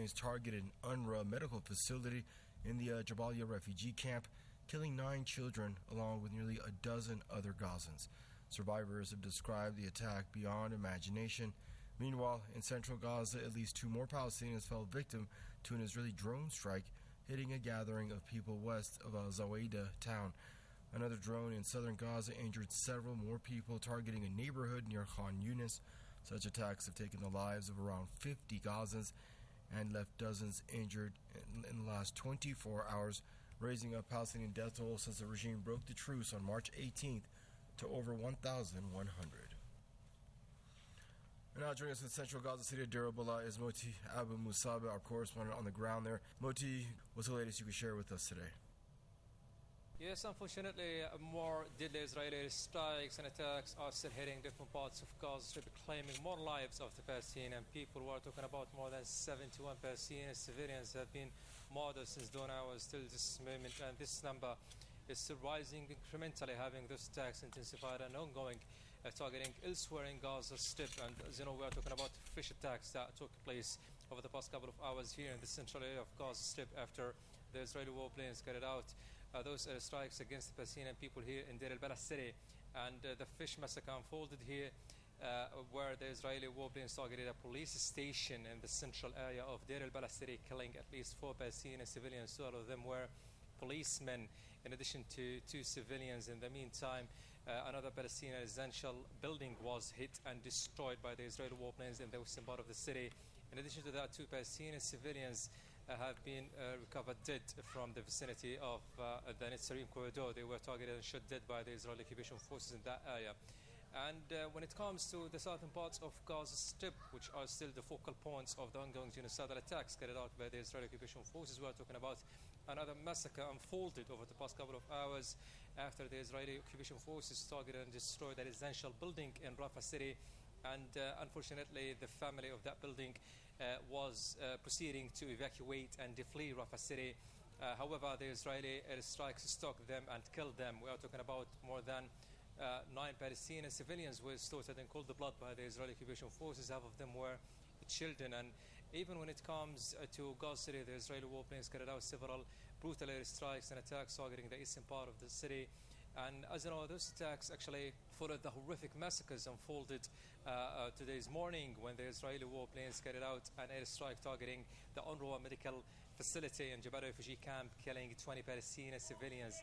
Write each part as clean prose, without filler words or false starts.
warplanes targeted an UNRWA medical facility in the Jabalia refugee camp, killing 9 children along with nearly a dozen other Gazans. Survivors have described the attack beyond imagination. Meanwhile, in central Gaza, at least 2 more Palestinians fell victim to an Israeli drone strike hitting a gathering of people west of Zawaida town. Another drone in southern Gaza injured several more people, targeting a neighborhood near Khan Yunis. Such attacks have taken the lives of around 50 Gazans and left dozens injured in the last 24 hours, raising a Palestinian death toll since the regime broke the truce on March 18th to over 1,100. And now joining us in central Gaza City of Deir al-Balah is Moti Abu Musab, our correspondent on the ground there. Moti, what's the latest you can share with us today? Yes, unfortunately, more deadly Israeli strikes and attacks are still hitting different parts of Gaza, claiming more lives of the Palestinian people. We are talking about more than 71 Palestinian civilians have been murdered since dawn hours till this moment, and this number is still rising incrementally, having those attacks intensified and ongoing, targeting elsewhere in Gaza Strip. And as you know, we are talking about fish attacks that took place over the past couple of hours here in the central area of Gaza Strip after the Israeli warplanes carried out those strikes against the Palestinian people here in Deir al-Balah city. And the fish massacre unfolded here where the Israeli warplanes targeted a police station in the central area of Deir al-Balah city, killing at least 4 Palestinian civilians. 2 of them were policemen, in addition to 2 civilians. In the meantime, another Palestinian residential building was hit and destroyed by the Israeli warplanes in the western part of the city. In addition to that, 2 Palestinian civilians have been recovered dead from the vicinity of the Netzarim corridor. They were targeted and shot dead by the Israeli occupation forces in that area. And when it comes to the southern parts of Gaza Strip, which are still the focal points of the ongoing genocidal attacks carried out by the Israeli occupation forces, we are talking about another massacre unfolded over the past couple of hours after the Israeli occupation forces targeted and destroyed a residential building in Rafah city. And unfortunately, the family of that building was proceeding to evacuate and flee Rafah city. However, the Israeli airstrikes struck them and killed them. We are talking about more than 9 Palestinian civilians were slaughtered in cold blood by the Israeli occupation forces. Half of them were children. And even when it comes to Gaza City, the Israeli warplanes carried out several brutal airstrikes and attacks targeting the eastern part of the city. And as you know, those attacks actually followed the horrific massacres unfolded today's morning when the Israeli warplanes carried out an airstrike targeting the UNRWA medical facility in Jabalia refugee camp, killing 20 Palestinian civilians.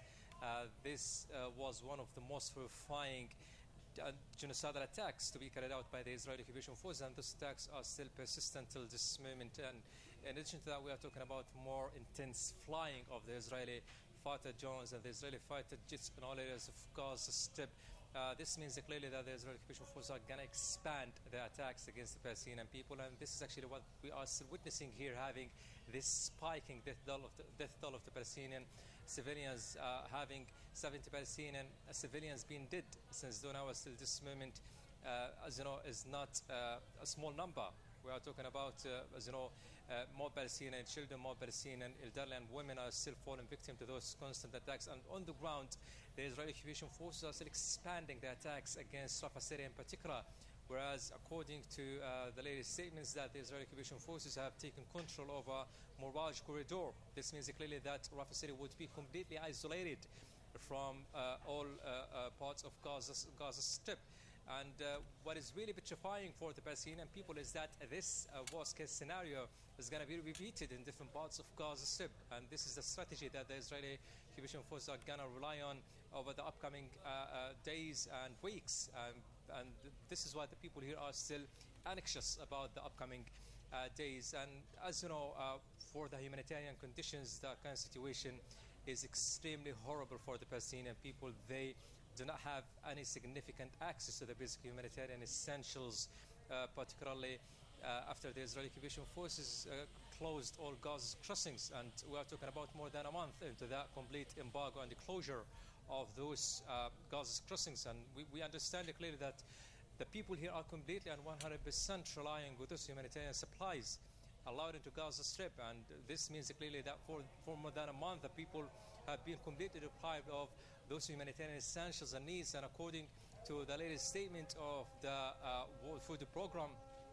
This was one of the most horrifying genocidal attacks to be carried out by the Israeli occupation forces, and those attacks are still persistent till this moment. And in addition to that, we are talking about more intense flying of the Israeli fighter drones and the Israeli fighter jets in all areas of Gaza Strip. This means clearly that the Israeli occupation forces are going to expand their attacks against the Palestinian people, and this is actually what we are still witnessing here, having this spiking death toll of the Palestinian civilians, having 70 Palestinian civilians being dead since dawn hours till this moment. As you know, is not a small number. We are talking about, as you know, more Palestinian children, more Palestinian elderly and women are still falling victim to those constant attacks. And on the ground, the Israeli occupation forces are still expanding the attacks against Rafah city in particular. Whereas, according to the latest statements, that the Israeli occupation forces have taken control over Miraj corridor. This means clearly that Rafah city would be completely isolated from all parts of Gaza Strip. And what is really petrifying for the Palestinian people is that this worst-case scenario is going to be repeated in different parts of Gaza Strip. And this is the strategy that the Israeli occupation forces are going to rely on over the upcoming days and weeks. And this is why the people here are still anxious about the upcoming days. And as you know, for the humanitarian conditions, the current situation is extremely horrible for the Palestinian people. They do not have any significant access to the basic humanitarian essentials, particularly after the Israeli occupation forces closed all Gaza crossings. And we are talking about more than a month into that complete embargo and the closure of those Gaza crossings. And we understand clearly that the people here are completely and 100% relying on those humanitarian supplies allowed into Gaza Strip. And this means clearly that for more than a month, the people have been completely deprived of those humanitarian essentials and needs. And according to the latest statement of the World Food Program,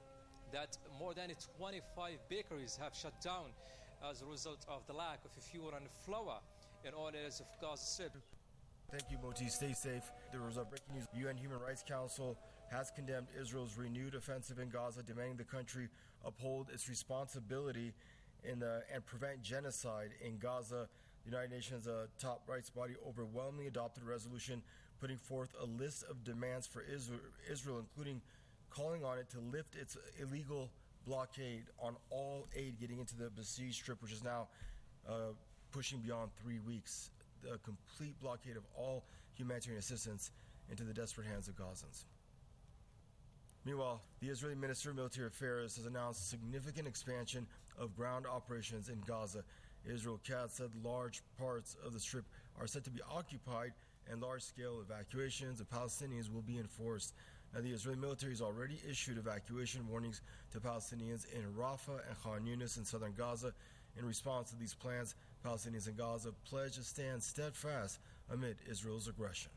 that more than 25 bakeries have shut down as a result of the lack of fuel and flour in all areas of Gaza Strip. Thank you, Moti. Stay safe. There was a breaking news. UN Human Rights Council has condemned Israel's renewed offensive in Gaza, demanding the country uphold its responsibility and prevent genocide in Gaza. The United Nations top rights body overwhelmingly adopted a resolution putting forth a list of demands for Israel, including calling on it to lift its illegal blockade on all aid getting into the besieged Strip, which is now pushing beyond 3 weeks. The complete blockade of all humanitarian assistance into the desperate hands of Gazans. Meanwhile, the Israeli Minister of Military Affairs has announced significant expansion of ground operations in Gaza. Israel Katz said large parts of the Strip are set to be occupied and large-scale evacuations of Palestinians will be enforced. Now, the Israeli military has already issued evacuation warnings to Palestinians in Rafah and Khan Yunis in southern Gaza. In response to these plans, Palestinians in Gaza pledge to stand steadfast amid Israel's aggression.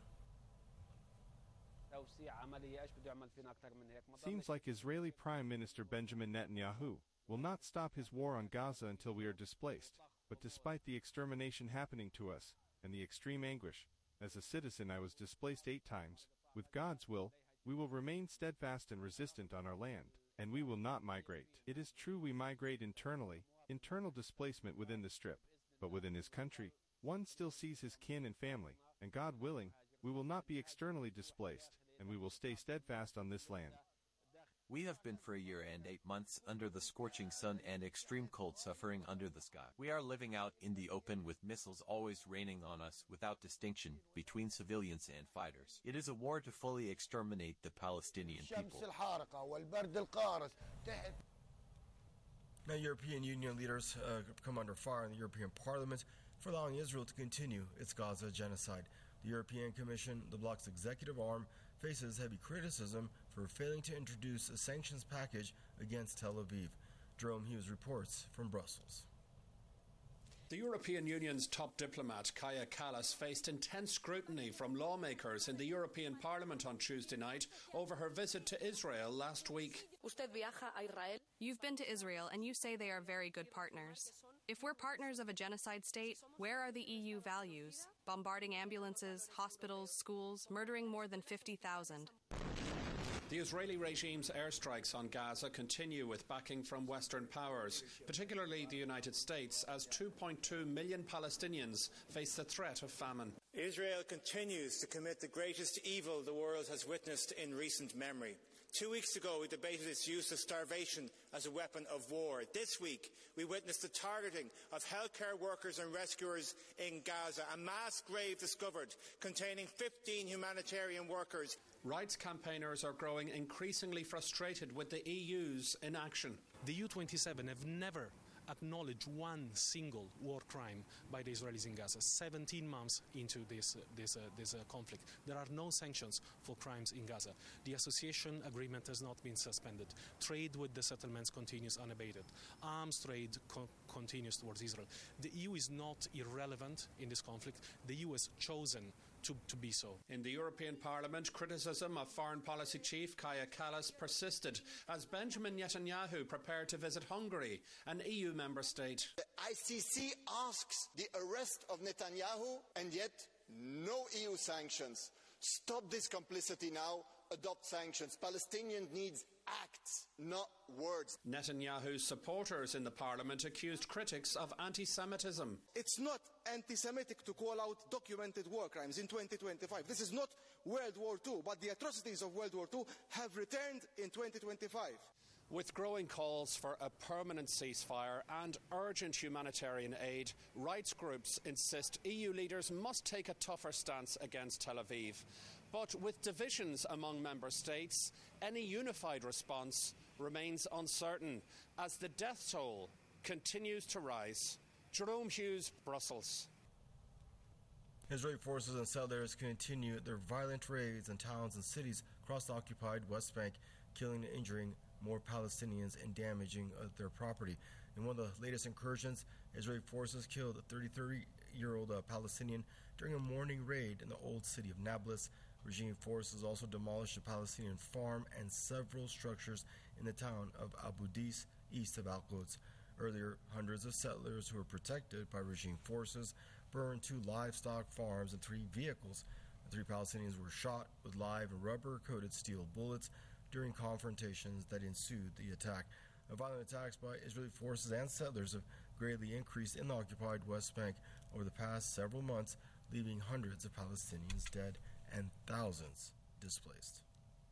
Seems like Israeli Prime Minister Benjamin Netanyahu will not stop his war on Gaza until we are displaced. But despite the extermination happening to us and the extreme anguish, as a citizen I was displaced 8 times. With God's will, we will remain steadfast and resistant on our land, and we will not migrate. It is true we migrate internally, internal displacement within the Strip, but within his country, one still sees his kin and family, and God willing, we will not be externally displaced, and we will stay steadfast on this land. We have been for a year and 8 months under the scorching sun and extreme cold suffering under the sky. We are living out in the open with missiles always raining on us without distinction between civilians and fighters. It is a war to fully exterminate the Palestinian people. Now, European Union leaders come under fire in the European Parliament for allowing Israel to continue its Gaza genocide. The European Commission, the bloc's executive arm, faces heavy criticism for failing to introduce a sanctions package against Tel Aviv. Jerome Hughes reports from Brussels. The European Union's top diplomat, Kaja Kallas, faced intense scrutiny from lawmakers in the European Parliament on Tuesday night over her visit to Israel last week. You've been to Israel and you say they are very good partners. If we're partners of a genocide state, where are the EU values? Bombarding ambulances, hospitals, schools, murdering more than 50,000. The Israeli regime's airstrikes on Gaza continue with backing from Western powers, particularly the United States, as 2.2 million Palestinians face the threat of famine. Israel continues to commit the greatest evil the world has witnessed in recent memory. 2 weeks ago, we debated its use of starvation as a weapon of war. This week, we witnessed the targeting of healthcare workers and rescuers in Gaza, a mass grave discovered containing 15 humanitarian workers. Rights campaigners are growing increasingly frustrated with the EU's inaction. The EU27 have never acknowledged one single war crime by the Israelis in Gaza. 17 months into this conflict, there are no sanctions for crimes in Gaza. The association agreement has not been suspended. Trade with the settlements continues unabated. Arms trade continues towards Israel. The EU is not irrelevant in this conflict. The EU has chosen to be so. In the European Parliament, criticism of Foreign Policy Chief Kaja Kallas persisted as Benjamin Netanyahu prepared to visit Hungary, an EU member state. The ICC asks the arrest of Netanyahu, and yet no EU sanctions. Stop this complicity now. Adopt sanctions. Palestinians need acts, not words. Netanyahu's supporters in the parliament accused critics of anti-Semitism. It's not anti-Semitic to call out documented war crimes in 2025. This is not World War II, but the atrocities of World War II have returned in 2025. With growing calls for a permanent ceasefire and urgent humanitarian aid, rights groups insist EU leaders must take a tougher stance against Tel Aviv. But with divisions among member states, any unified response remains uncertain as the death toll continues to rise. Jerome Hughes, Brussels. Israeli forces and settlers continue their violent raids on towns and cities across the occupied West Bank, killing and injuring more Palestinians and damaging their property. In one of the latest incursions, Israeli forces killed a 33-year-old Palestinian during a morning raid in the old city of Nablus. Regime forces also demolished a Palestinian farm and several structures in the town of Abu Dis, east of Al-Quds. Earlier, hundreds of settlers who were protected by regime forces burned 2 livestock farms and 3 vehicles. The 3 Palestinians were shot with live and rubber-coated steel bullets during confrontations that ensued the attack. Violent attacks by Israeli forces and settlers have greatly increased in the occupied West Bank over the past several months, leaving hundreds of Palestinians dead and thousands displaced.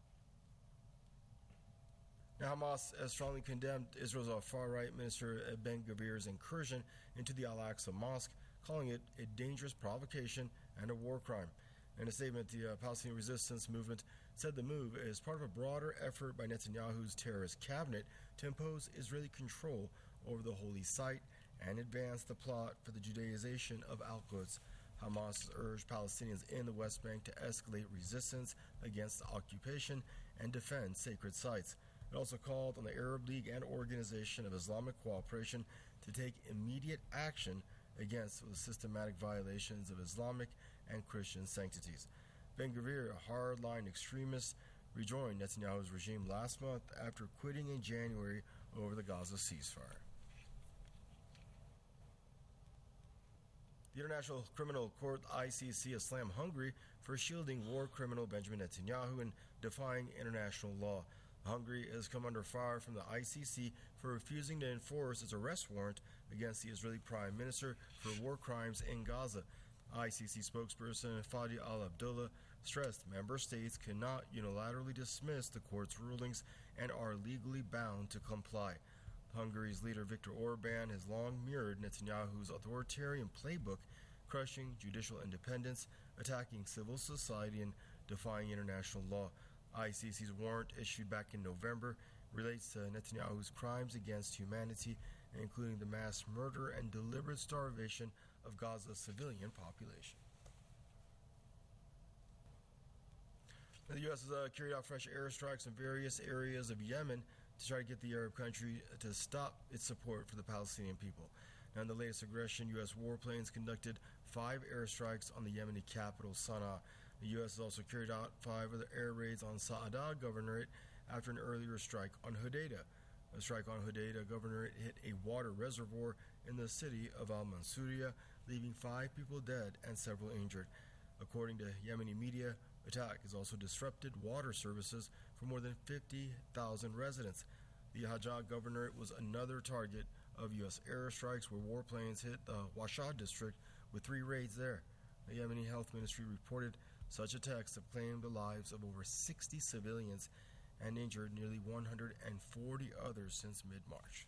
Now, Hamas has strongly condemned Israel's far-right minister Ben-Gvir's incursion into the Al-Aqsa Mosque, calling it a dangerous provocation and a war crime. In a statement, the Palestinian Resistance Movement said the move is part of a broader effort by Netanyahu's terrorist cabinet to impose Israeli control over the holy site and advance the plot for the Judaization of Al-Quds. Hamas has urged Palestinians in the West Bank to escalate resistance against the occupation and defend sacred sites. It also called on the Arab League and Organization of Islamic Cooperation to take immediate action against the systematic violations of Islamic and Christian sanctities. Ben-Gvir, a hardline extremist, rejoined Netanyahu's regime last month after quitting in January over the Gaza ceasefire. The International Criminal Court, ICC, has slammed Hungary for shielding war criminal Benjamin Netanyahu and defying international law. Hungary has come under fire from the ICC for refusing to enforce its arrest warrant against the Israeli Prime Minister for war crimes in Gaza. ICC spokesperson Fadi al-Abdullah stressed member states cannot unilaterally dismiss the court's rulings and are legally bound to comply. Hungary's leader Viktor Orban has long mirrored Netanyahu's authoritarian playbook, crushing judicial independence, attacking civil society, and defying international law. ICC's warrant, issued back in November, relates to Netanyahu's crimes against humanity, including the mass murder and deliberate starvation of Gaza's civilian population. The U.S. has carried out fresh airstrikes in various areas of Yemen to try to get the Arab country to stop its support for the Palestinian people. Now, in the latest aggression, U.S. warplanes conducted 5 airstrikes on the Yemeni capital, Sana'a. The U.S. has also carried out 5 other air raids on Sa'ada Governorate after an earlier strike on Hodeidah. A strike on Hodeidah Governorate hit a water reservoir in the city of Al-Mansouriya, leaving 5 people dead and several injured. According to Yemeni media, attack has also disrupted water services for more than 50,000 residents. The Hajjah Governorate was another target of U.S. airstrikes, where warplanes hit the Washad district with 3 raids there. The Yemeni Health Ministry reported such attacks have claimed the lives of over 60 civilians and injured nearly 140 others since mid-March.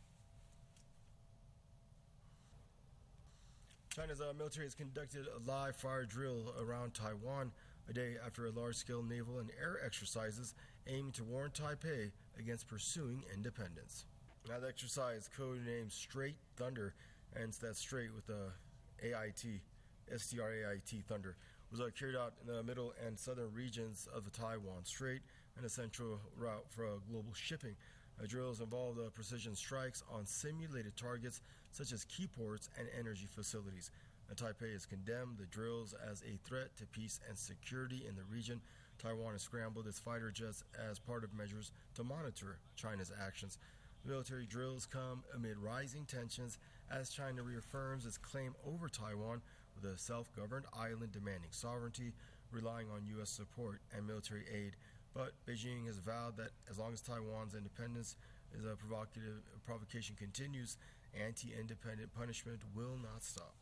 China's military has conducted a live fire drill around Taiwan a day after a large-scale naval and air exercises aiming to warn Taipei against pursuing independence. Now, the exercise, codenamed Straight Thunder, and that's straight with the AIT, STRAIT Thunder, was carried out in the middle and southern regions of the Taiwan Strait and a central route for global shipping. Drills involved precision strikes on simulated targets such as key ports and energy facilities. Taipei has condemned the drills as a threat to peace and security in the region. Taiwan has scrambled its fighter jets as part of measures to monitor China's actions. The military drills come amid rising tensions as China reaffirms its claim over Taiwan, with a self-governed island demanding sovereignty, relying on U.S. support and military aid. But Beijing has vowed that as long as Taiwan's independence is a provocation continues, anti-independent punishment will not stop.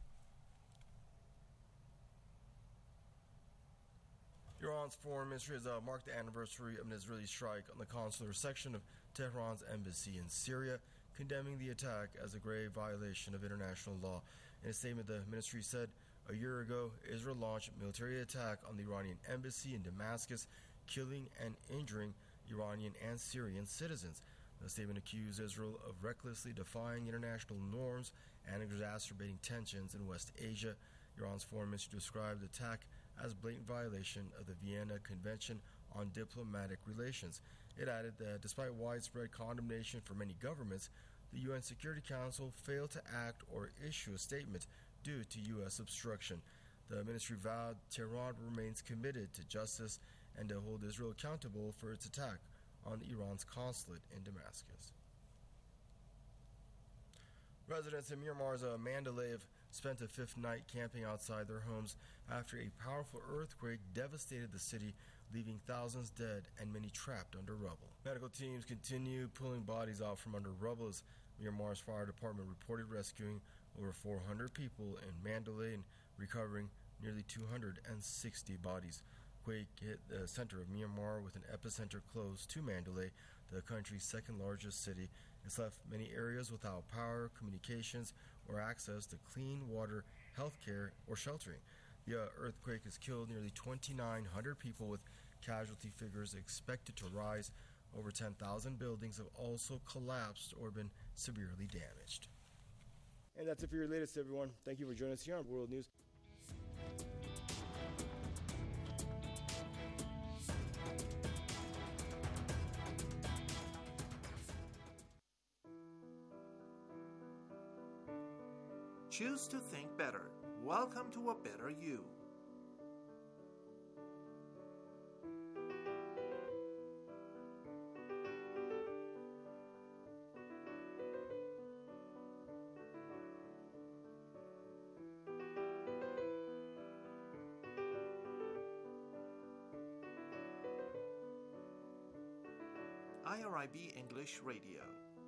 Iran's foreign ministry has marked the anniversary of an Israeli strike on the consular section of Tehran's embassy in Syria, condemning the attack as a grave violation of international law. In a statement, the ministry said, a year ago, Israel launched a military attack on the Iranian embassy in Damascus, killing and injuring Iranian and Syrian citizens. The statement accused Israel of recklessly defying international norms and exacerbating tensions in West Asia. Iran's foreign ministry described the attack as a blatant violation of the Vienna Convention on Diplomatic Relations. It added that despite widespread condemnation from many governments, the UN Security Council failed to act or issue a statement due to U.S. obstruction. The ministry vowed Tehran remains committed to justice and to hold Israel accountable for its attack on Iran's consulate in Damascus. Residents in Myanmar's Mandalay have spent a fifth night camping outside their homes after a powerful earthquake devastated the city, leaving thousands dead and many trapped under rubble. Medical teams continue pulling bodies out from under rubble as Myanmar's fire department reported rescuing over 400 people in Mandalay and recovering nearly 260 bodies. Quake hit the center of Myanmar with an epicenter close to Mandalay, the country's second largest city. It's left many areas without power, communications, or access to clean water, healthcare, or sheltering. The earthquake has killed nearly 2,900 people, with casualty figures expected to rise. Over 10,000 buildings have also collapsed or been severely damaged. And that's it for your latest, everyone. Thank you for joining us here on World News. Choose to think better. Welcome to a better you. IRIB English Radio.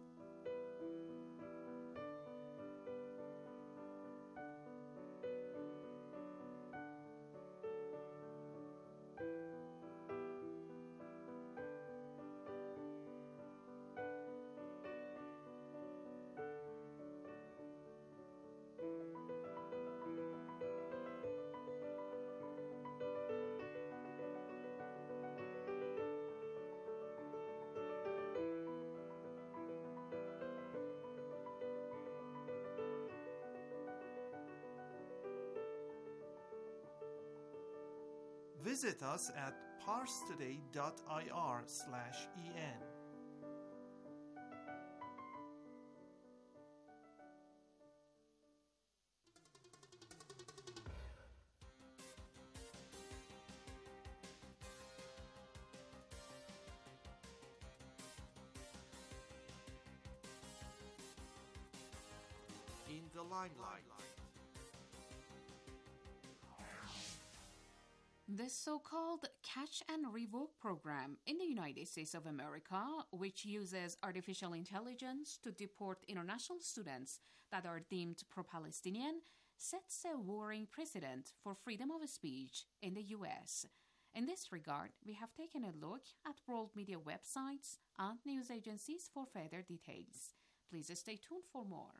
Visit us at parstoday.ir/en. In the limelight. The so-called Catch and Revoke program in the United States of America, which uses artificial intelligence to deport international students that are deemed pro-Palestinian, sets a worrying precedent for freedom of speech in the U.S. In this regard, we have taken a look at world media websites and news agencies for further details. Please stay tuned for more.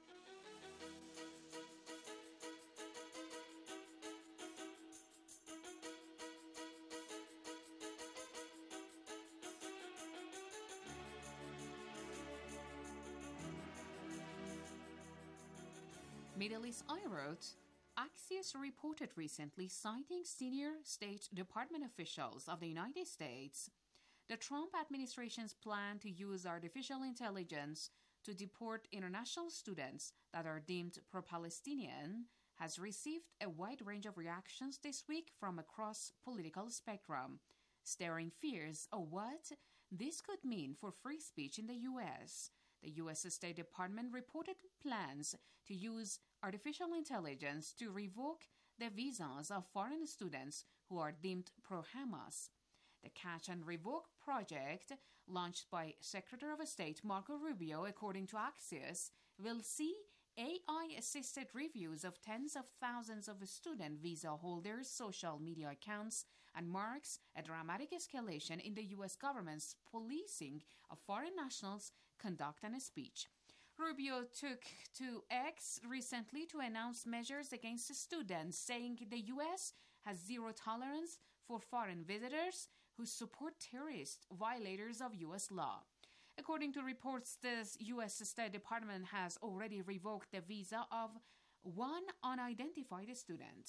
Middle East Eye wrote, Axios reported recently, citing senior State Department officials of the United States, the Trump administration's plan to use artificial intelligence to deport international students that are deemed pro-Palestinian has received a wide range of reactions this week from across political spectrum, stirring fears of what this could mean for free speech in the U.S. The U.S. State Department reported plans to use artificial intelligence to revoke the visas of foreign students who are deemed pro-Hamas. The Catch and Revoke project, launched by Secretary of State Marco Rubio, according to Axios, will see AI-assisted reviews of tens of thousands of student visa holders' social media accounts and marks a dramatic escalation in the U.S. government's policing of foreign nationals' conduct and speech. Rubio took to X recently to announce measures against students, saying the U.S. has zero tolerance for foreign visitors who support terrorist violators of U.S. law. According to reports, the U.S. State Department has already revoked the visa of one unidentified student.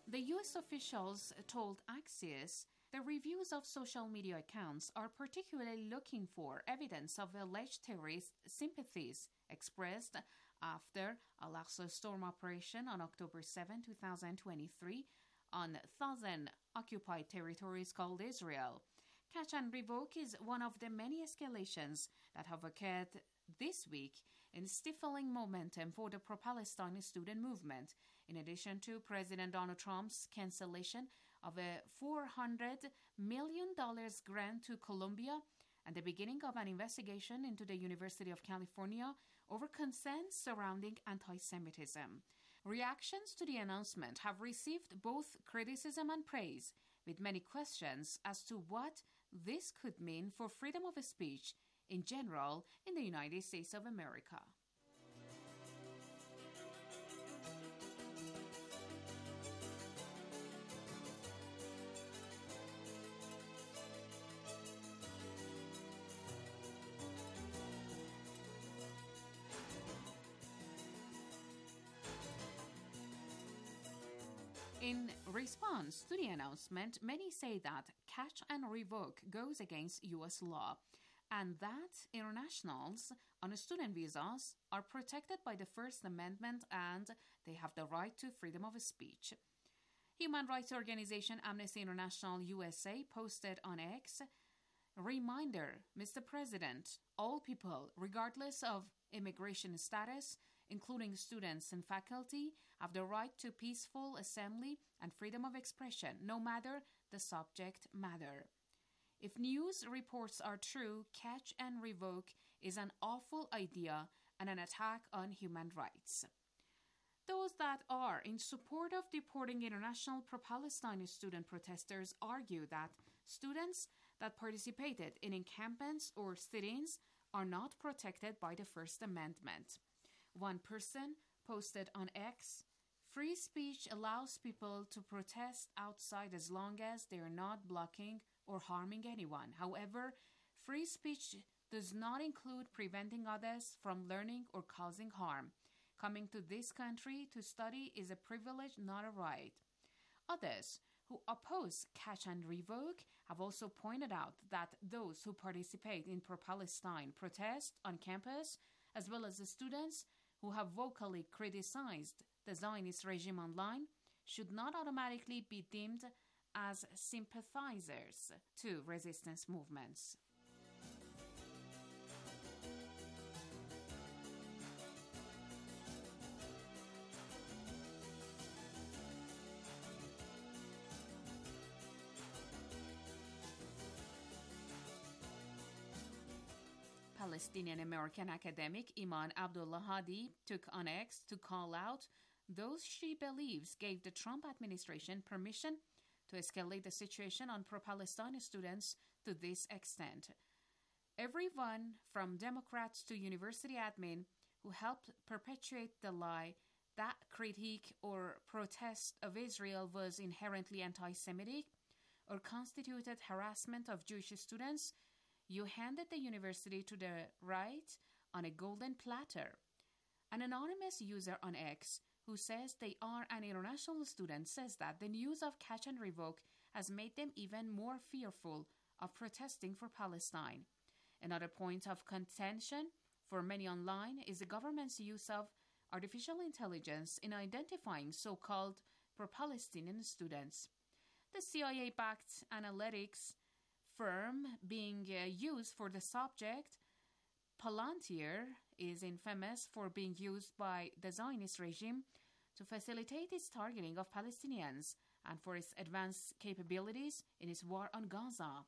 The U.S. officials told Axios the reviews of social media accounts are particularly looking for evidence of alleged terrorist sympathies expressed after Al-Aqsa Storm operation on October 7, 2023, on 1,000 occupied territories called Israel. Catch and revoke is one of the many escalations that have occurred this week in stifling momentum for the pro-Palestine student movement, in addition to President Donald Trump's cancellation of a $400 million grant to Colombia and the beginning of an investigation into the University of California over concerns surrounding anti-Semitism. Reactions to the announcement have received both criticism and praise, with many questions as to what this could mean for freedom of speech in general in the United States of America. In response to the announcement, many say that catch and revoke goes against U.S. law and that internationals on student visas are protected by the First Amendment and they have the right to freedom of speech. Human rights organization Amnesty International USA posted on X, "Reminder, Mr. President, all people, regardless of immigration status, including students and faculty, have the right to peaceful assembly and freedom of expression, no matter the subject matter. If news reports are true, catch and revoke is an awful idea and an attack on human rights." Those that are in support of deporting international pro-Palestine student protesters argue that students that participated in encampments or sit-ins are not protected by the First Amendment. One person posted on X, "Free speech allows people to protest outside as long as they are not blocking or harming anyone. However, free speech does not include preventing others from learning or causing harm. Coming to this country to study is a privilege, not a right." Others who oppose catch and revoke have also pointed out that those who participate in pro-Palestine protests on campus, as well as the students who have vocally criticized the Zionist regime online, should not automatically be deemed as sympathizers to resistance movements. Palestinian-American academic Iman Abdullah Hadi took on X to call out those she believes gave the Trump administration permission to escalate the situation on pro-Palestine students to this extent. "Everyone from Democrats to university admin who helped perpetuate the lie that critique or protest of Israel was inherently anti-Semitic or constituted harassment of Jewish students, you handed the university to the right on a golden platter." An anonymous user on X who says they are an international student says that the news of catch and revoke has made them even more fearful of protesting for Palestine. Another point of contention for many online is the government's use of artificial intelligence in identifying so-called pro-Palestinian students. The CIA-backed analytics firm being used for the subject, Palantir, is infamous for being used by the Zionist regime to facilitate its targeting of Palestinians and for its advanced capabilities in its war on Gaza.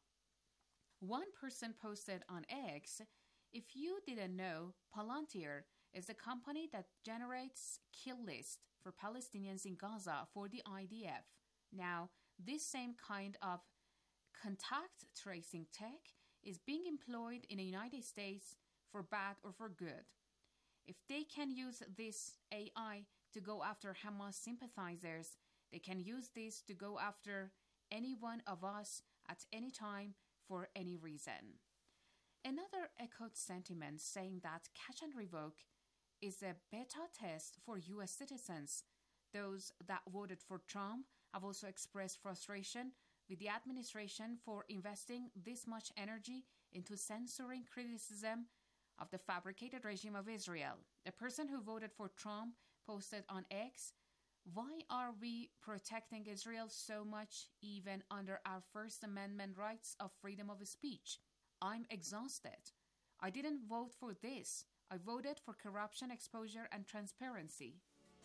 One person posted on X, "If you didn't know, Palantir is a company that generates kill lists for Palestinians in Gaza for the IDF. Now, this same kind of contact tracing tech is being employed in the United States for bad or for good. If they can use this AI to go after Hamas sympathizers, they can use this to go after any one of us at any time for any reason." Another echoed sentiment saying that catch and revoke is a beta test for U.S. citizens, those that voted for Trump have also expressed frustration with the administration for investing this much energy into censoring criticism of the fabricated regime of Israel. A person who voted for Trump posted on X, "Why are we protecting Israel so much even under our First Amendment rights of freedom of speech? I'm exhausted. I didn't vote for this. I voted for corruption, exposure, and transparency."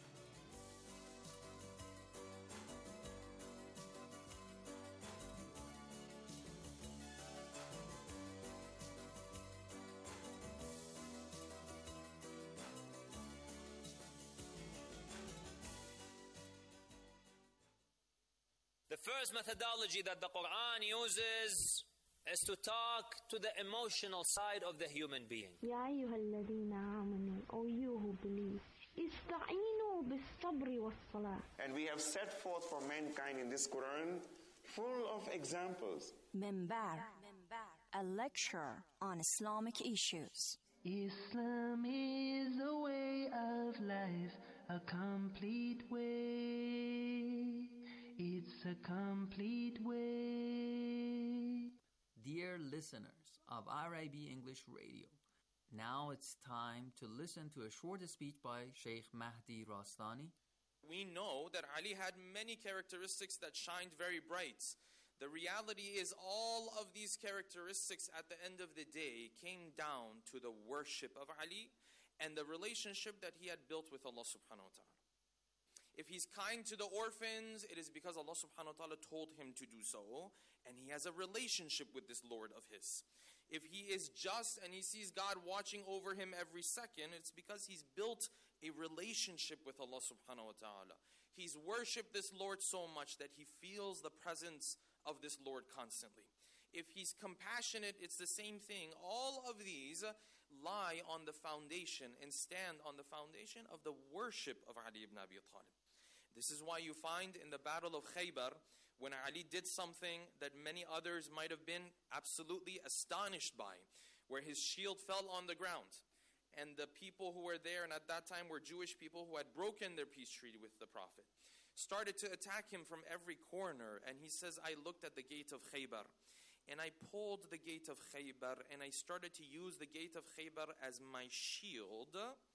The first methodology that the Quran uses is to talk to the emotional side of the human being. يا أيها الذين آمنوا, O you who believe, استعينوا بالصبر والصلاة. And we have set forth for mankind in this Quran full of examples. Minbar, a lecture on Islamic issues. Islam is a way of life, a complete way. It's a complete way. Dear listeners of RIB English Radio, now it's time to listen to a short speech by Sheikh Mahdi Rastani. We know that Ali had many characteristics that shined very bright. The reality is all of these characteristics at the end of the day came down to the worship of Ali and the relationship that he had built with Allah subhanahu wa ta'ala. If he's kind to the orphans, it is because Allah subhanahu wa ta'ala told him to do so, and he has a relationship with this Lord of his. If he is just and he sees God watching over him every second, it's because he's built a relationship with Allah subhanahu wa ta'ala. He's worshipped this Lord so much that he feels the presence of this Lord constantly. If he's compassionate, it's the same thing. All of these lie on the foundation and stand on the foundation of the worship of Ali ibn Abi Talib. This is why you find in the Battle of Khaybar, when Ali did something that many others might have been absolutely astonished by, where his shield fell on the ground. And the people who were there, and at that time were Jewish people who had broken their peace treaty with the Prophet, started to attack him from every corner. And he says, I looked at the gate of Khaybar, and I pulled the gate of Khaybar, and I started to use the gate of Khaybar as my shield.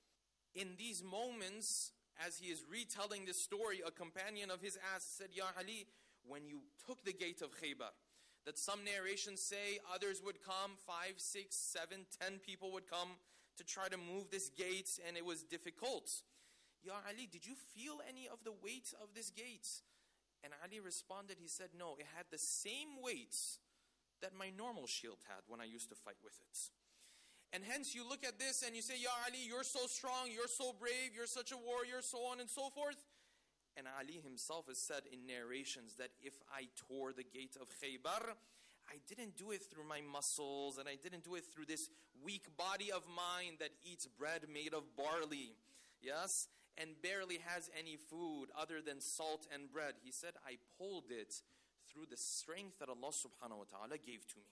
In these moments, as he is retelling this story, a companion of his asked, said, Ya Ali, when you took the gate of Khaybar, that some narrations say others would come, 5, 6, 7, 10 people would come to try to move this gate, and it was difficult. Ya Ali, did you feel any of the weight of this gate? And Ali responded, he said, no, it had the same weight that my normal shield had when I used to fight with it. And hence you look at this and you say, Ya Ali, you're so strong, you're so brave, you're such a warrior, so on and so forth. And Ali himself has said in narrations that if I tore the gate of Khaybar, I didn't do it through my muscles, and I didn't do it through this weak body of mine that eats bread made of barley, yes, and barely has any food other than salt and bread. He said, I pulled it through the strength that Allah subhanahu wa ta'ala gave to me.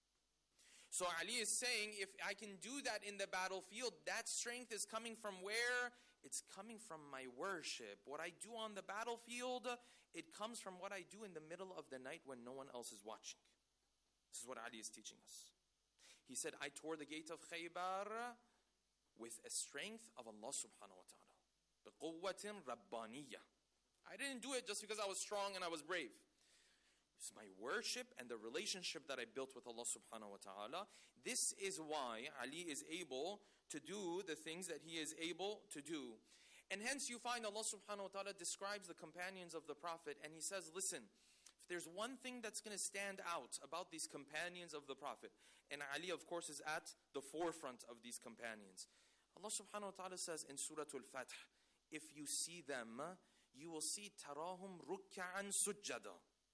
So Ali is saying, if I can do that in the battlefield, that strength is coming from where? It's coming from my worship. What I do on the battlefield, it comes from what I do in the middle of the night when no one else is watching. This is what Ali is teaching us. He said, I tore the gate of Khaybar with a strength of Allah subhanahu wa ta'ala. بِقُوَّةٍ رَبَّانِيَّةٍ. I didn't do it just because I was strong and I was brave. It's my worship and the relationship that I built with Allah subhanahu wa ta'ala. This is why Ali is able to do the things that he is able to do. And hence you find Allah subhanahu wa ta'ala describes the companions of the Prophet, and he says, listen, if there's one thing that's going to stand out about these companions of the Prophet, and Ali of course is at the forefront of these companions, Allah subhanahu wa ta'ala says in Surah Al-Fath, if you see them, you will see tarahum rukka'an sujjada.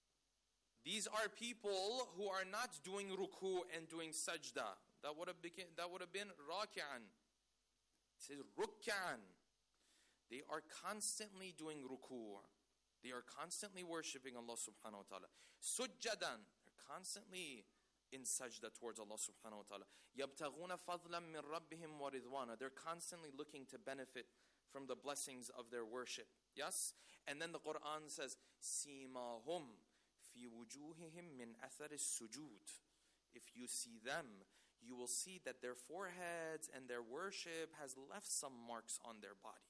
These are people who are not doing ruku and doing sajda. That would have been raki'an. It says rukka'an. They are constantly doing ruku. They are constantly worshipping Allah subhanahu wa ta'ala. Sujjadan. They're constantly in sajda towards Allah subhanahu wa ta'ala. يَبْتَغُونَ فَضْلًا مِّن رَبِّهِمْ وَرِضْوَانًا. They're constantly looking to benefit from the blessings of their worship. Yes? And then the Quran says, سِيمَاهُمْ فِي وُجُوهِهِمْ مِنْ أَثَرِ السُّجُودِ. If you see them, you will see that their foreheads and their worship has left some marks on their body.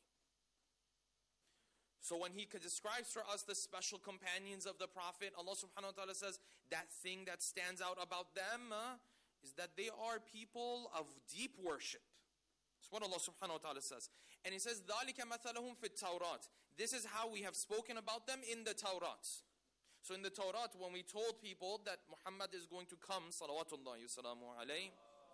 So when he describes for us the special companions of the Prophet, Allah subhanahu wa ta'ala says, that thing that stands out about them is that they are people of deep worship. That's what Allah subhanahu wa ta'ala says. And He says, ذَلِكَ مَثَلَهُمْ فِي التَّوْرَاتِ. This is how we have spoken about them in the Tawrat. So in the Tawrat, when we told people that Muhammad is going to come, salawatullahi wa salamu alayhi,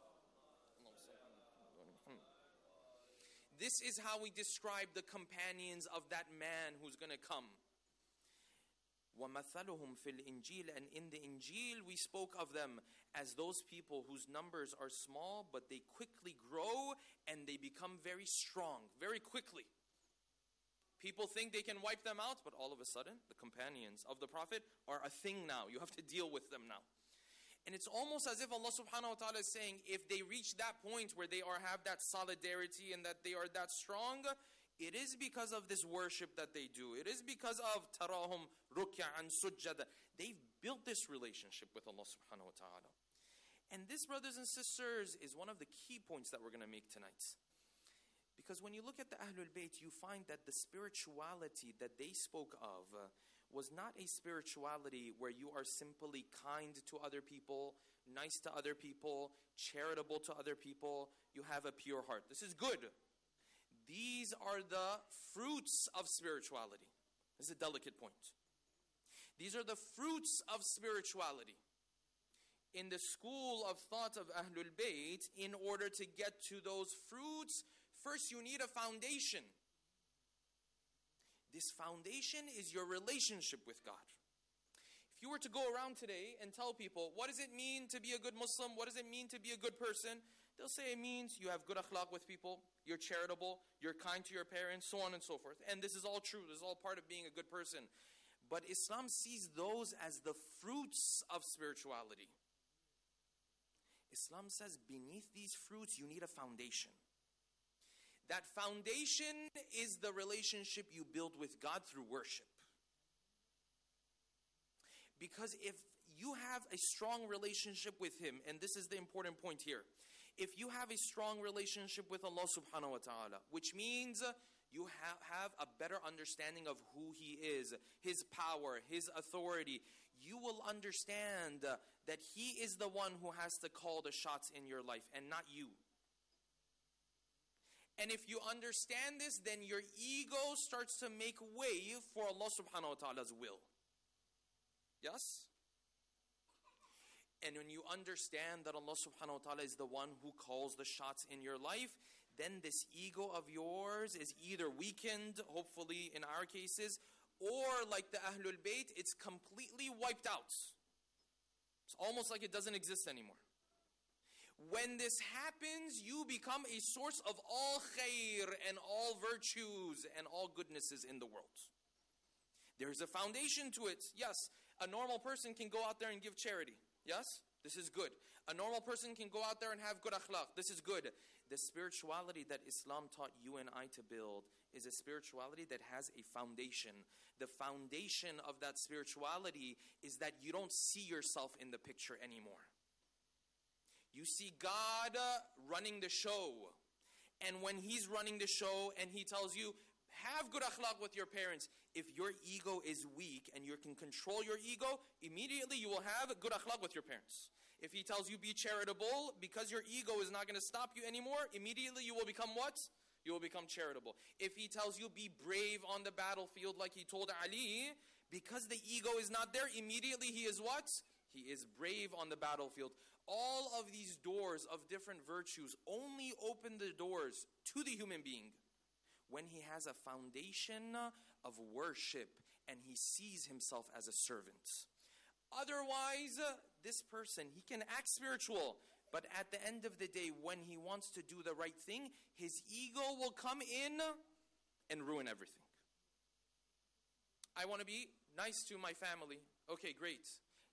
this is how we describe the companions of that man who's going to come. وَمَثَلُهُمْ فِي الْإِنْجِيلِ. And in the Injil, we spoke of them as those people whose numbers are small, but they quickly grow and they become very strong, very quickly. People think they can wipe them out, but all of a sudden, the companions of the Prophet are a thing now. You have to deal with them now. And it's almost as if Allah subhanahu wa ta'ala is saying, if they reach that point where they have that solidarity and that they are that strong, it is because of this worship that they do. It is because of tarahum ruk'an sujjada. They've built this relationship with Allah subhanahu wa ta'ala. And this, brothers and sisters, is one of the key points that we're going to make tonight. Because when you look at the Ahlul Bayt, you find that the spirituality that they spoke of was not a spirituality where you are simply kind to other people, nice to other people, charitable to other people, you have a pure heart. This is good. These are the fruits of spirituality. This is a delicate point. These are the fruits of spirituality. In the school of thought of Ahlul Bayt, in order to get to those fruits, first you need a foundation. This foundation is your relationship with God. If you were to go around today and tell people, what does it mean to be a good Muslim? What does it mean to be a good person? They'll say it means you have good akhlaq with people, you're charitable, you're kind to your parents, so on and so forth. And this is all true. This is all part of being a good person. But Islam sees those as the fruits of spirituality. Islam says beneath these fruits, you need a foundation. That foundation is the relationship you build with God through worship. Because if you have a strong relationship with Him, and this is the important point here, if you have a strong relationship with Allah subhanahu wa ta'ala, which means you have a better understanding of who He is, His power, His authority, you will understand that He is the one who has to call the shots in your life and not you. And if you understand this, then your ego starts to make way for Allah subhanahu wa ta'ala's will. Yes? And when you understand that Allah subhanahu wa ta'ala is the one who calls the shots in your life, then this ego of yours is either weakened, hopefully in our cases, or like the Ahlul Bayt, it's completely wiped out. It's almost like it doesn't exist anymore. When this happens, you become a source of all khair and all virtues and all goodnesses in the world. There's a foundation to it. Yes, a normal person can go out there and give charity. Yes, this is good. A normal person can go out there and have good akhlaq. This is good. The spirituality that Islam taught you and I to build is a spirituality that has a foundation. The foundation of that spirituality is that you don't see yourself in the picture anymore. You see God running the show. And when He's running the show and He tells you, have good akhlaq with your parents, if your ego is weak and you can control your ego, immediately you will have good akhlaq with your parents. If He tells you be charitable, because your ego is not going to stop you anymore, immediately you will become what? You will become charitable. If He tells you be brave on the battlefield like He told Ali, because the ego is not there, immediately he is what? He is brave on the battlefield. All of these doors of different virtues only open the doors to the human being when he has a foundation of worship and he sees himself as a servant. Otherwise, this person, he can act spiritual, but at the end of the day, when he wants to do the right thing, his ego will come in and ruin everything. I want to be nice to my family. Okay, great.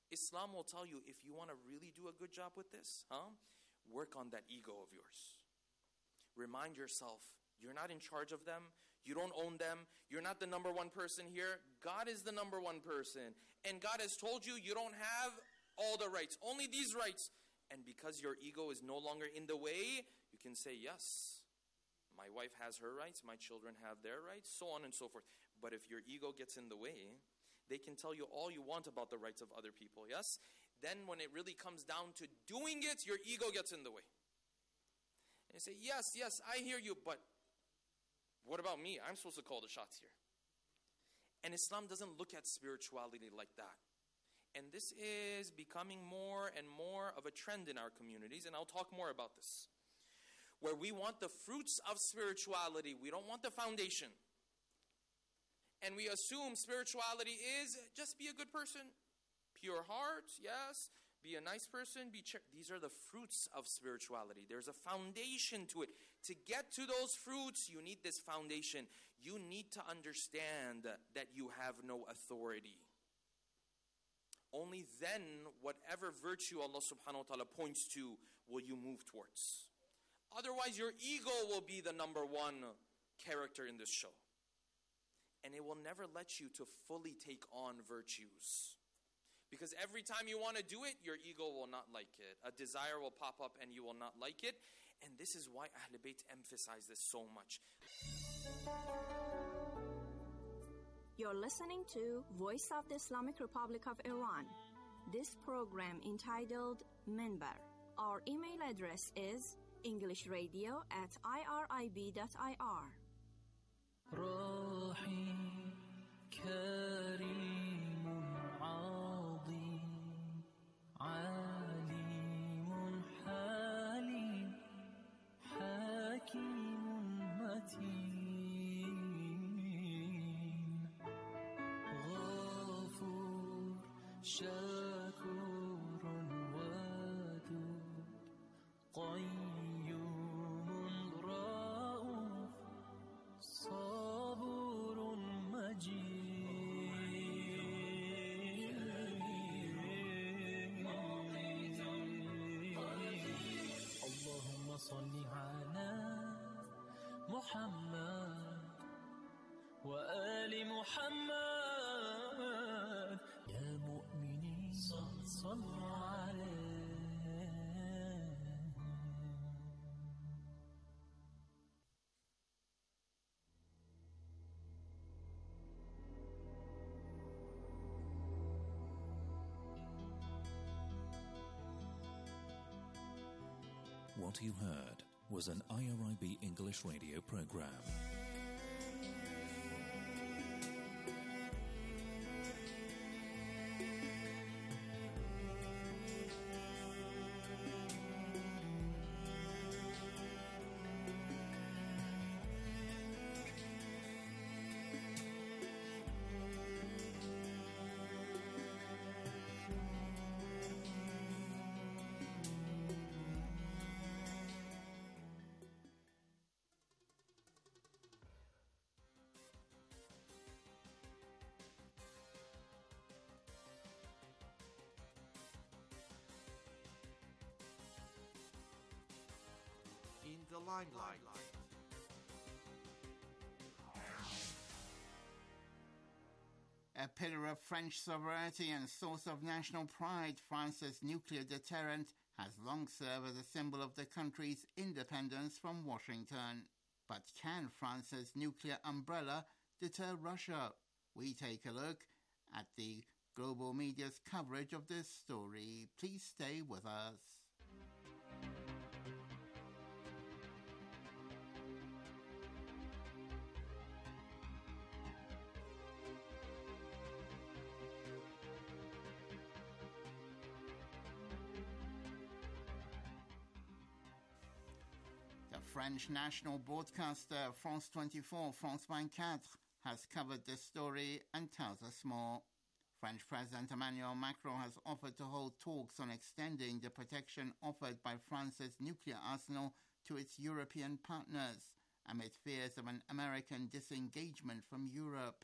Islam will tell you, if you want to really do a good job with this, work on that ego of yours. Remind yourself, you're not in charge of them. You don't own them. You're not the number one person here. God is the number one person. And God has told you, you don't have all the rights, only these rights. And because your ego is no longer in the way, you can say, yes, my wife has her rights, my children have their rights, so on and so forth. But if your ego gets in the way, they can tell you all you want about the rights of other people, yes? Then when it really comes down to doing it, your ego gets in the way. And you say, yes, I hear you, but what about me? I'm supposed to call the shots here. And Islam doesn't look at spirituality like that. And this is becoming more and more of a trend in our communities, and I'll talk more about this. Where we want the fruits of spirituality, we don't want the foundation. And we assume spirituality is just be a good person. Pure heart, yes. Be a nice person. These are the fruits of spirituality. There's a foundation to it. To get to those fruits, you need this foundation. You need to understand that you have no authority. Only then, whatever virtue Allah subhanahu wa ta'ala points to, will you move towards. Otherwise, your ego will be the number one character in this show. And it will never let you to fully take on virtues. Because every time you want to do it, your ego will not like it. A desire will pop up and you will not like it. And this is why Ahl Bayt emphasize this so much. You're listening to Voice of the Islamic Republic of Iran. This program entitled Minbar. Our email address is englishradio@irib.ir. رحيم كريم عظيم عليم حليم حكيم متين غفور شكور ودود قيوم رؤوف صبور مجيد اللهم صل على محمد وآل محمد يا مؤمنين صلوا عليه. What you heard was an IRIB English radio program. In the limelight. A pillar of French sovereignty and source of national pride, France's nuclear deterrent has long served as a symbol of the country's independence from Washington. But can France's nuclear umbrella deter Russia? We take a look at the global media's coverage of this story. Please stay with us. French national broadcaster France 24, France 24, has covered this story and tells us more. French President Emmanuel Macron has offered to hold talks on extending the protection offered by France's nuclear arsenal to its European partners, amid fears of an American disengagement from Europe.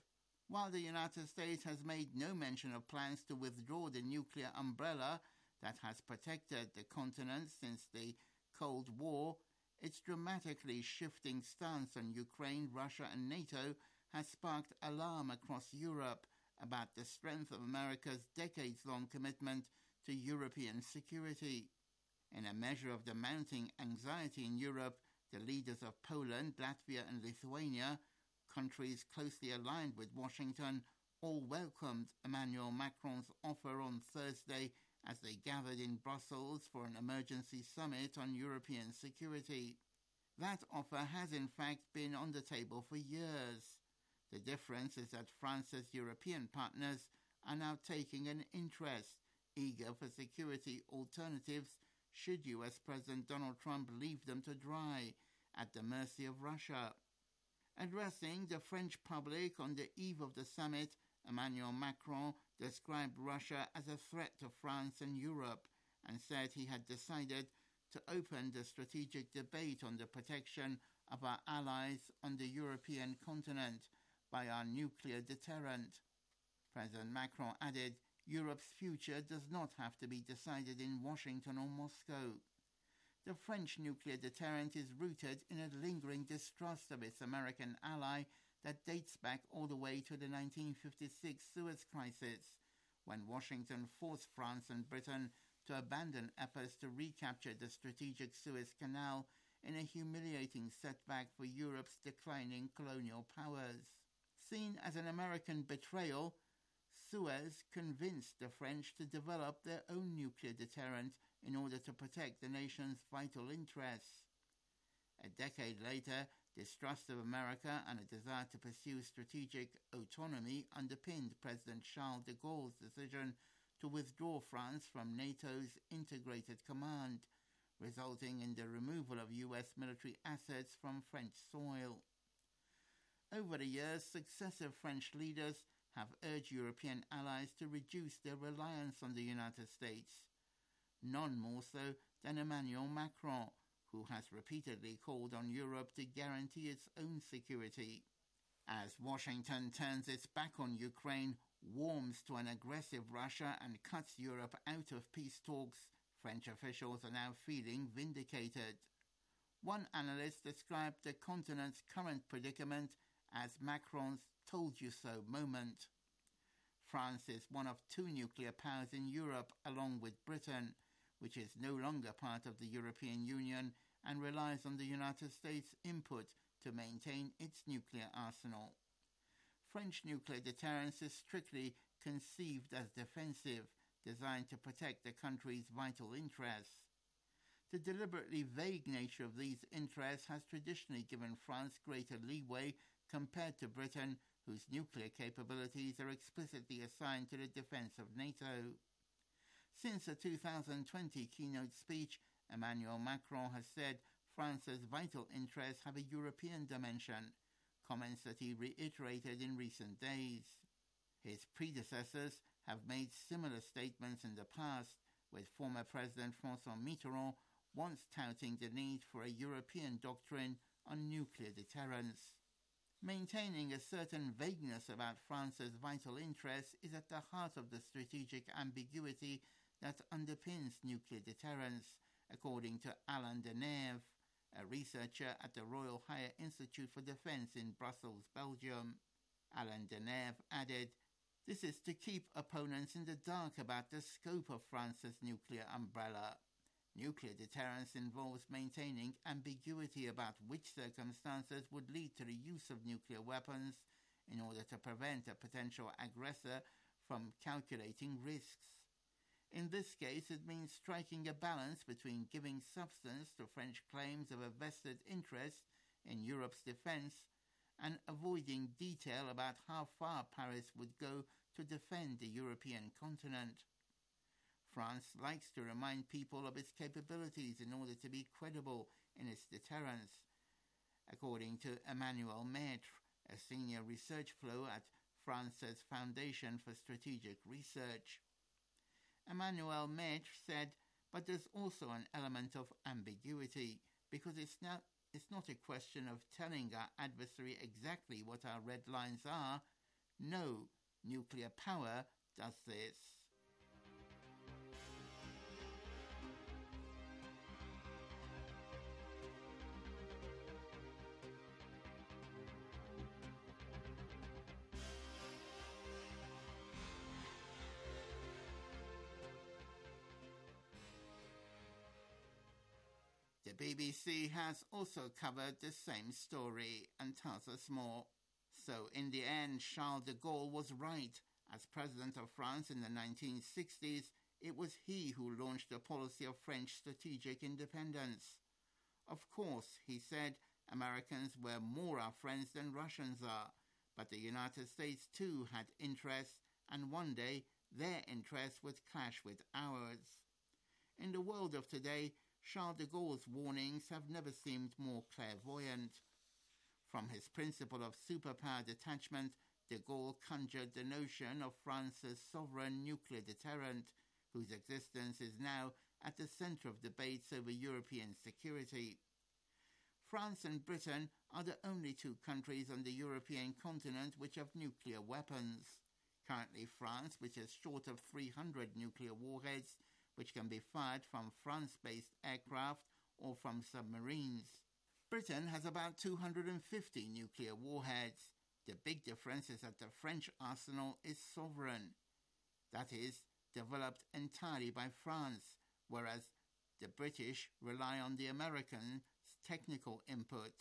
While the United States has made no mention of plans to withdraw the nuclear umbrella that has protected the continent since the Cold War, its dramatically shifting stance on Ukraine, Russia and NATO has sparked alarm across Europe about the strength of America's decades-long commitment to European security. In a measure of the mounting anxiety in Europe, the leaders of Poland, Latvia and Lithuania, countries closely aligned with Washington, all welcomed Emmanuel Macron's offer on Thursday as they gathered in Brussels for an emergency summit on European security. That offer has in fact been on the table for years. The difference is that France's European partners are now taking an interest, eager for security alternatives should US President Donald Trump leave them to dry at the mercy of Russia. Addressing the French public on the eve of the summit, Emmanuel Macron described Russia as a threat to France and Europe and said he had decided to open the strategic debate on the protection of our allies on the European continent by our nuclear deterrent. President Macron added, Europe's future does not have to be decided in Washington or Moscow. The French nuclear deterrent is rooted in a lingering distrust of its American ally that dates back all the way to the 1956 Suez Crisis, when Washington forced France and Britain to abandon efforts to recapture the strategic Suez Canal in a humiliating setback for Europe's declining colonial powers. Seen as an American betrayal, Suez convinced the French to develop their own nuclear deterrent in order to protect the nation's vital interests. A decade later, distrust of America and a desire to pursue strategic autonomy underpinned President Charles de Gaulle's decision to withdraw France from NATO's integrated command, resulting in the removal of US military assets from French soil. Over the years, successive French leaders have urged European allies to reduce their reliance on the United States, none more so than Emmanuel Macron, who has repeatedly called on Europe to guarantee its own security. As Washington turns its back on Ukraine, warms to an aggressive Russia and cuts Europe out of peace talks, French officials are now feeling vindicated. One analyst described the continent's current predicament as Macron's told-you-so moment. France is one of two nuclear powers in Europe, along with Britain, which is no longer part of the European Union and relies on the United States' input to maintain its nuclear arsenal. French nuclear deterrence is strictly conceived as defensive, designed to protect the country's vital interests. The deliberately vague nature of these interests has traditionally given France greater leeway compared to Britain, whose nuclear capabilities are explicitly assigned to the defense of NATO. Since the 2020 keynote speech, Emmanuel Macron has said France's vital interests have a European dimension, comments that he reiterated in recent days. His predecessors have made similar statements in the past, with former President François Mitterrand once touting the need for a European doctrine on nuclear deterrence. Maintaining a certain vagueness about France's vital interests is at the heart of the strategic ambiguity that underpins nuclear deterrence, according to Alain Denève, a researcher at the Royal Higher Institute for Defence in Brussels, Belgium. Alain Denève added, "This is to keep opponents in the dark about the scope of France's nuclear umbrella. Nuclear deterrence involves maintaining ambiguity about which circumstances would lead to the use of nuclear weapons in order to prevent a potential aggressor from calculating risks. In this case, it means striking a balance between giving substance to French claims of a vested interest in Europe's defense and avoiding detail about how far Paris would go to defend the European continent. France likes to remind people of its capabilities in order to be credible in its deterrence, according to Emmanuel Maitre, a senior research fellow at France's Foundation for Strategic Research. Emmanuel Maitre said, but there's also an element of ambiguity, because it's not a question of telling our adversary exactly what our red lines are. no nuclear power does this. The BBC has also covered the same story and tells us more. So in the end, Charles de Gaulle was right. As President of France in the 1960s, it was he who launched the policy of French strategic independence. Of course, he said, Americans were more our friends than Russians are, but the United States too had interests, and one day their interests would clash with ours. In the world of today, Charles de Gaulle's warnings have never seemed more clairvoyant. From his principle of superpower detachment, de Gaulle conjured the notion of France's sovereign nuclear deterrent, whose existence is now at the centre of debates over European security. France and Britain are the only two countries on the European continent which have nuclear weapons. Currently, France, which is short of 300 nuclear warheads, which can be fired from France-based aircraft or from submarines. Britain has about 250 nuclear warheads. The big difference is that the French arsenal is sovereign. That is, developed entirely by France, whereas the British rely on the Americans' technical input.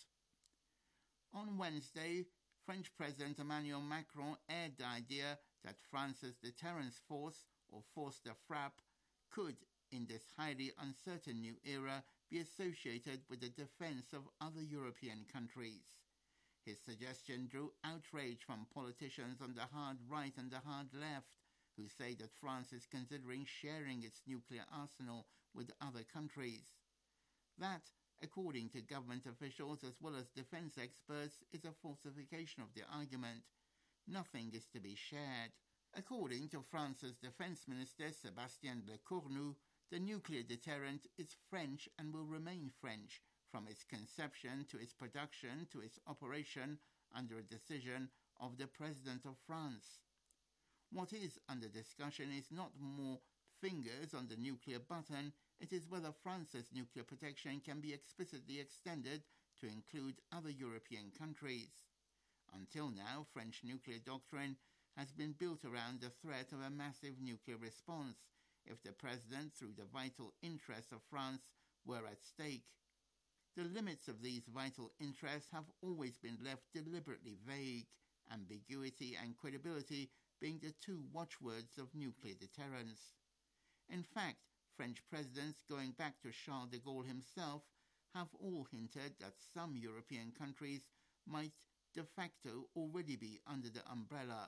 On Wednesday, French President Emmanuel Macron aired the idea that France's deterrence force, or force de frappe, could, in this highly uncertain new era, be associated with the defence of other European countries. His suggestion drew outrage from politicians on the hard right and the hard left, who say that France is considering sharing its nuclear arsenal with other countries. That, according to government officials as well as defence experts, is a falsification of the argument. Nothing is to be shared. According to France's Defence Minister Sébastien Lecornu, the nuclear deterrent is French and will remain French, from its conception to its production to its operation under a decision of the President of France. What is under discussion is not more fingers on the nuclear button, it is whether France's nuclear protection can be explicitly extended to include other European countries. Until now, French nuclear doctrine has been built around the threat of a massive nuclear response if the President, through the vital interests of France, were at stake. The limits of these vital interests have always been left deliberately vague, ambiguity and credibility being the two watchwords of nuclear deterrence. In fact, French presidents, going back to Charles de Gaulle himself, have all hinted that some European countries might de facto already be under the umbrella.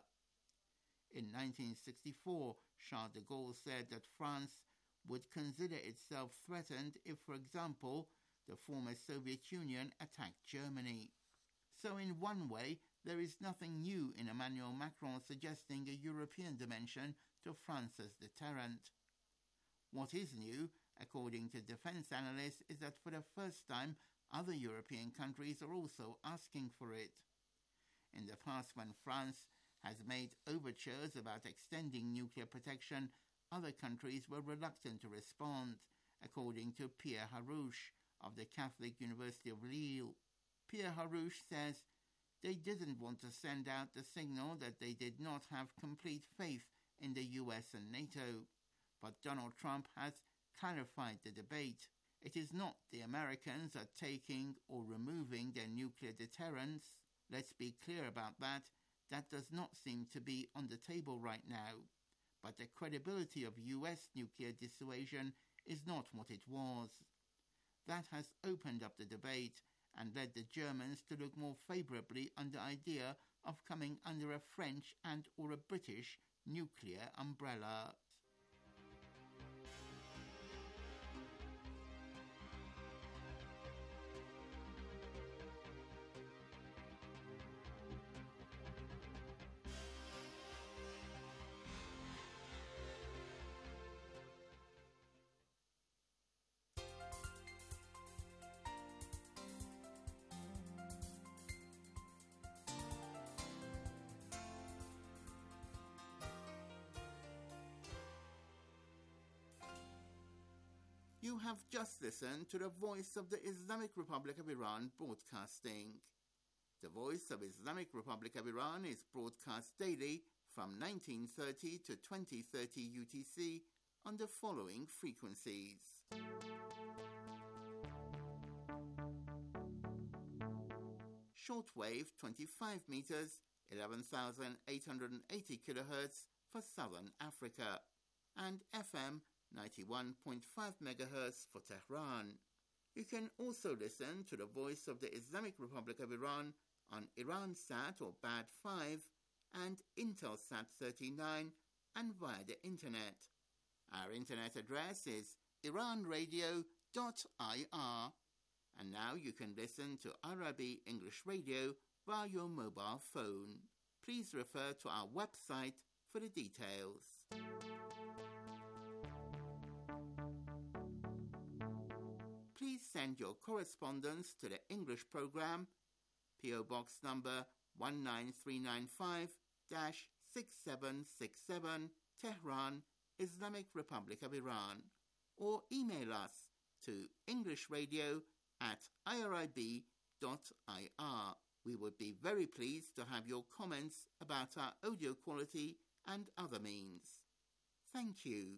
In 1964, Charles de Gaulle said that France would consider itself threatened if, for example, the former Soviet Union attacked Germany. So in one way, there is nothing new in Emmanuel Macron suggesting a European dimension to France's deterrent. What is new, according to defence analysts, is that for the first time, other European countries are also asking for it. In the past, when France has made overtures about extending nuclear protection, other countries were reluctant to respond, according to Pierre Harouche of the Catholic University of Lille. Pierre Harouche says they didn't want to send out the signal that they did not have complete faith in the US and NATO. But Donald Trump has clarified the debate. It is not the Americans are taking or removing their nuclear deterrents. Let's be clear about that. That does not seem to be on the table right now. But the credibility of US nuclear dissuasion is not what it was. That has opened up the debate and led the Germans to look more favourably on the idea of coming under a French and or a British nuclear umbrella. You have just listened to the Voice of the Islamic Republic of Iran broadcasting. The Voice of Islamic Republic of Iran is broadcast daily from 1930 to 2030 UTC on the following frequencies. Shortwave 25 meters, 11,880 kilohertz for Southern Africa, and FM 91.5 megahertz for Tehran. You can also listen to the Voice of the Islamic Republic of Iran on Iransat or Bad 5 and Intelsat 39 and via the internet. Our internet address is iranradio.ir. And now you can listen to Arabi English Radio via your mobile phone. Please refer to our website for the details. Please send your correspondence to the English program, PO Box number 19395-6767, Tehran, Islamic Republic of Iran, or email us to englishradio@irib.ir. We would be very pleased to have your comments about our audio quality and other means. Thank you.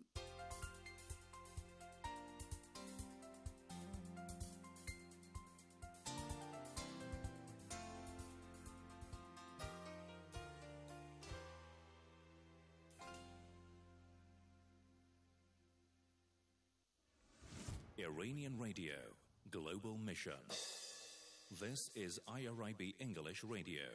Iranian Radio, Global Mission. This is IRIB English Radio.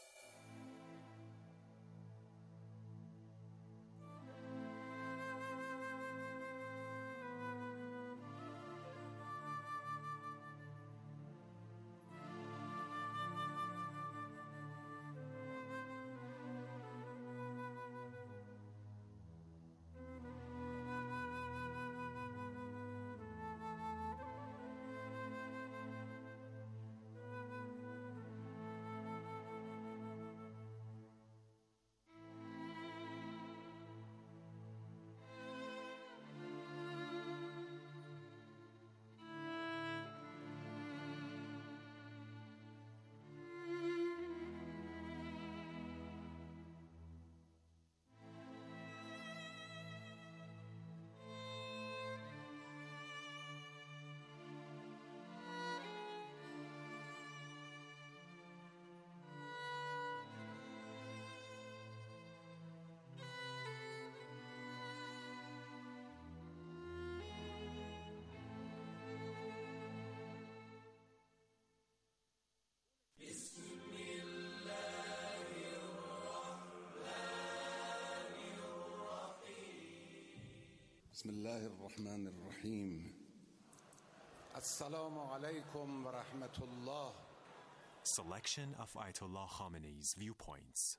بسم الله الرحمن الرحيم السلام عليكم ورحمة الله. Selection of Ayatollah Khamenei's viewpoints.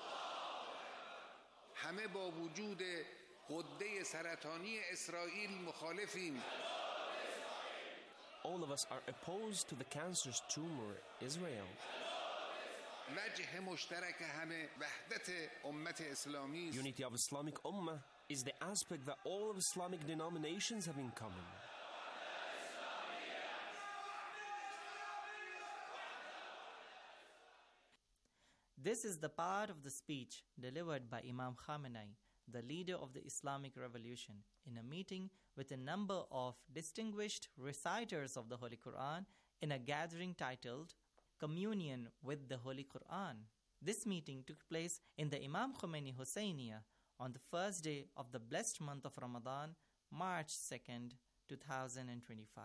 همه با وجود غده سرطانی اسرائیل مخالفیم. All of us are opposed to the cancerous tumor Israel. وجه مشترک همه وحدت امت اسلامی است. Unity of Islamic Ummah is the aspect that all of Islamic denominations have in common. This is the part of the speech delivered by Imam Khamenei, the leader of the Islamic Revolution, in a meeting with a number of distinguished reciters of the Holy Quran in a gathering titled Communion with the Holy Quran. This meeting took place in the Imam Khomeini Hosseiniya on the first day of the blessed month of Ramadan, March 2nd, 2025.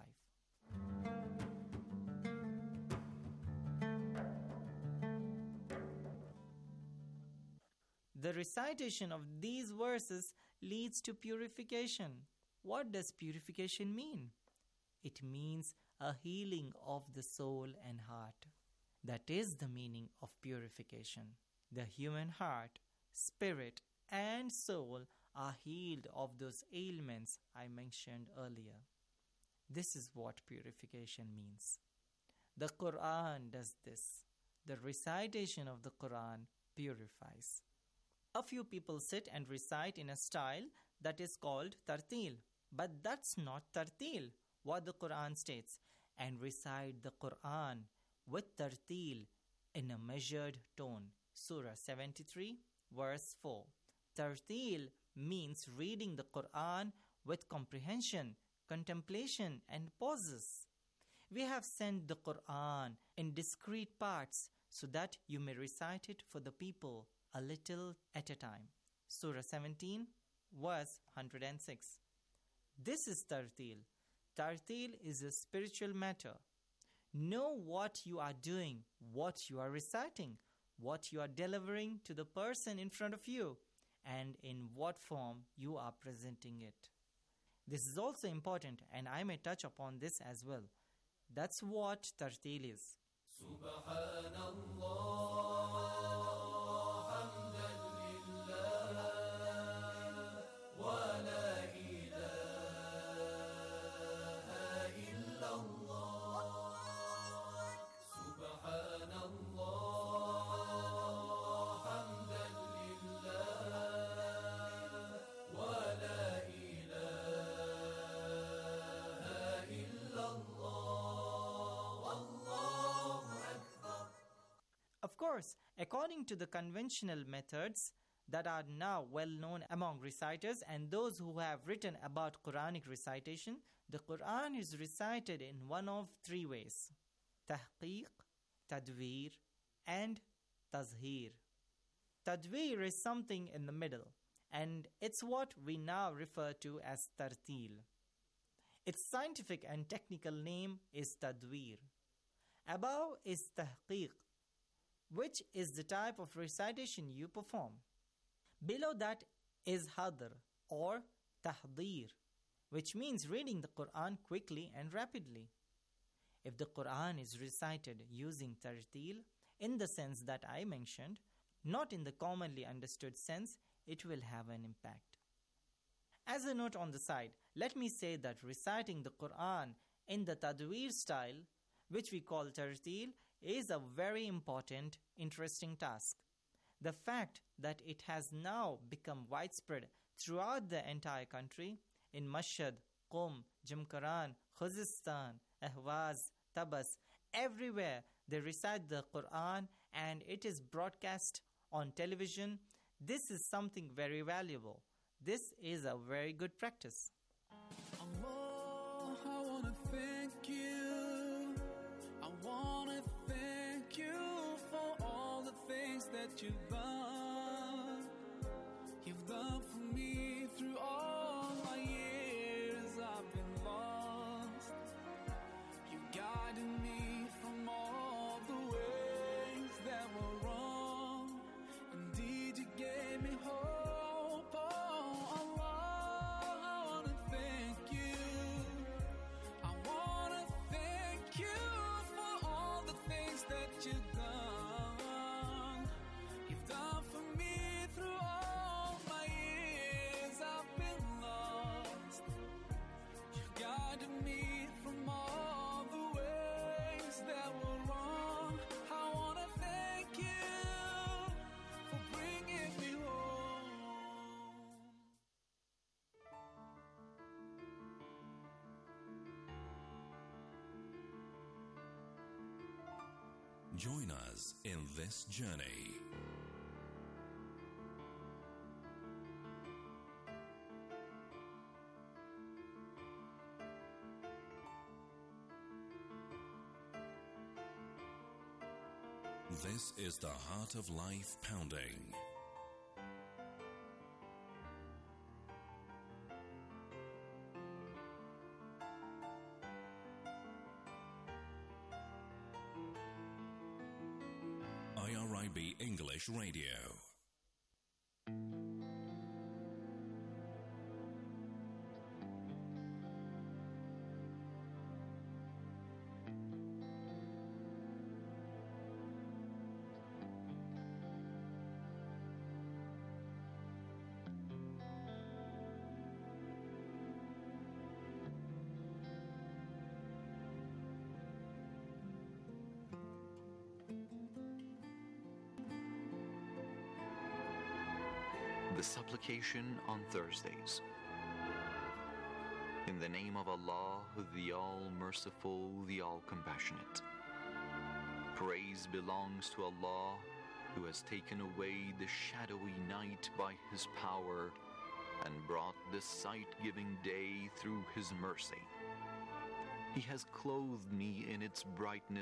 The recitation of these verses leads to purification. What does purification mean? It means a healing of the soul and heart. That is the meaning of purification. The human heart, spirit, and soul are healed of those ailments I mentioned earlier. This is what purification means. The Quran does this. The recitation of the Quran purifies. A few people sit and recite in a style that is called tartil. But that's not tartil, what the Quran states, and recite the Quran with tartil in a measured tone. Surah 73, verse 4. Tartil means reading the Quran with comprehension, contemplation, and pauses. We have sent the Quran in discrete parts so that you may recite it for the people a little at a time. Surah 17, verse 106. This is tartil. Tartil is a spiritual matter. Know what you are doing, what you are reciting, what you are delivering to the person in front of you, and in what form you are presenting it. This is also important, and I may touch upon this as well. That's what tartil is. Of course, according to the conventional methods that are now well known among reciters and those who have written about Quranic recitation, the Quran is recited in one of three ways: tahqiq, tadweer, and tazheer. Tadweer is something in the middle, and it's what we now refer to as tartil. Its scientific and technical name is tadweer. Above is tahqiq, which is the type of recitation you perform. Below that is hadr or tahdeer, which means reading the Quran quickly and rapidly. If the Quran is recited using tartil in the sense that I mentioned, not in the commonly understood sense, it will have an impact. As a note on the side, let me say that reciting the Quran in the tadweer style, which we call tartil, is a very important, interesting task. The fact that it has now become widespread throughout the entire country, in Mashhad, Qom, Jamkaran, Khuzestan, Ahwaz, Tabas, everywhere they recite the Quran and it is broadcast on television, this is something very valuable. This is a very good practice. Allah, I want to thank you. I want to thank you for all the things that you've done. You've done for me through all my years I've been lost. You guided me from all the ways that were wrong. Indeed, you gave me hope. Oh, Allah, I want to thank you. I want to thank you for all the things that you've done. You've done for me through all my years I've been lost. You guided me from all the ways that were wrong. I want to thank you for bringing me home. Join us in this journey. This is the Heart of Life Pounding. IRIB English Radio. The supplication on Thursdays. the name of Allah, the All-Merciful, the All-Compassionate. Praise belongs to Allah, who has taken away the shadowy night by His power and brought the sight-giving day through His mercy. He has clothed me in its brightness